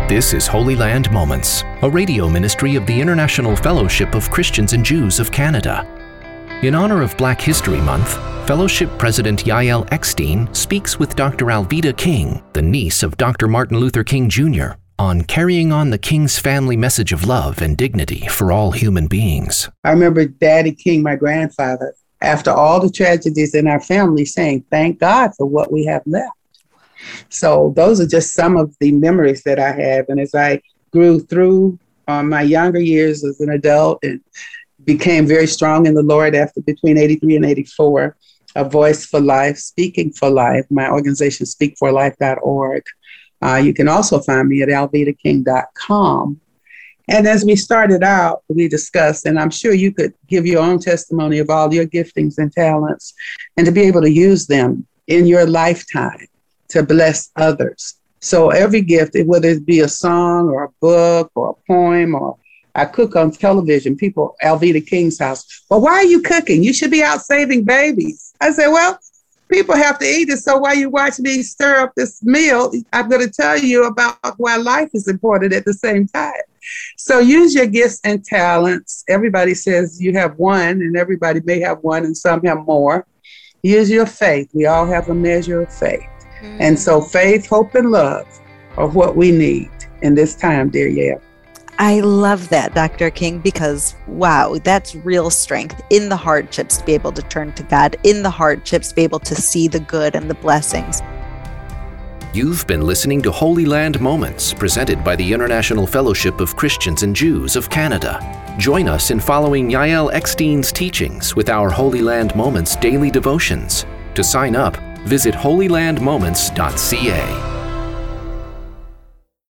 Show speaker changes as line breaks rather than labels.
This is Holy Land Moments, a radio ministry of the International Fellowship of Christians and Jews of Canada. In honor of Black History Month, Fellowship President Yael Eckstein speaks with Dr. Alveda King, the niece of Dr. Martin Luther King Jr., on carrying on the King's family message of love and dignity for all human beings.
I remember Daddy King, my grandfather, after all the tragedies in our family, saying, "Thank God for what we have left." So those are just some of the memories that I have. And as I grew through my younger years as an adult and became very strong in the Lord after between 83 and 84, a voice for life, speaking for life, my organization, speakforlife.org. You can also find me at alvedaking.com. And as we started out, we discussed, and I'm sure you could give your own testimony of all your giftings and talents and to be able to use them in your lifetime to bless others. So every gift, whether it be a song or a book or a poem, or I cook on television, people, Alveda King's house, "Well, why are you cooking? You should be out saving babies." I said, well, people have to eat it. So while you watch me stir up this meal, I'm going to tell you about why life is important at the same time. So use your gifts and talents. Everybody says you have one, and everybody may have one, and some have more. Use your faith. We all have a measure of faith. And so faith, hope, and love are what we need in this time, dear Yael.
I love that, Dr. King, because, wow, that's real strength in the hardships to be able to turn to God, in the hardships to be able to see the good and the blessings.
You've been listening to Holy Land Moments, presented by the International Fellowship of Christians and Jews of Canada. Join us in following Yael Eckstein's teachings with our Holy Land Moments daily devotions. To sign up, visit holylandmoments.ca.